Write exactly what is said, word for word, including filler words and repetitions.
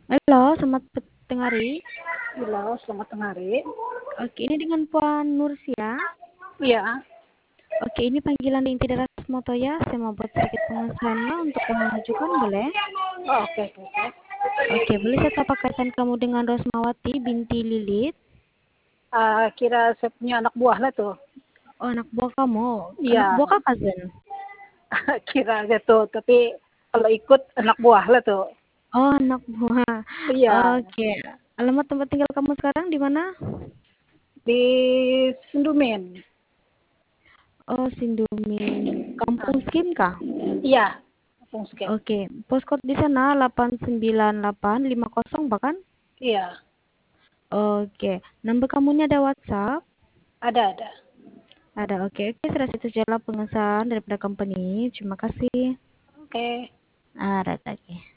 Halo, selamat tengah hari. Halo, selamat tengah hari. Oke, ini dengan Puan Nursia. Iya. Oke, ini panggilan dari Inti Daras Motoya. Saya mau buat sedikit pengesahan untuk mengajukan, boleh? Oh, oke, oke, oke. Oke, boleh saya tahu apa kaitan kamu dengan Rosmawati binti Lilit? Ah, kira saya punya anak buah lah tuh. Oh, anak buah kamu. Anak Iya, buah kah cousin? kira gitu. Tapi kalau ikut anak buah lah tuh. Oh, anak buah. Iya, Oke. Alamat tempat tinggal kamu sekarang di mana? di Sundumin. Oh, Sindumin. Ah, Kampung Skin kah? iya, Kampung Sken. Oke, postcode di sana delapan sembilan delapan lima nol bahkan? Iya, Oke, nomor kamu ini ada WhatsApp? ada, ada. Ada, oke. Oke, sudah itu sajalah pengesahan daripada company. Terima kasih. Oke. Ada, oke.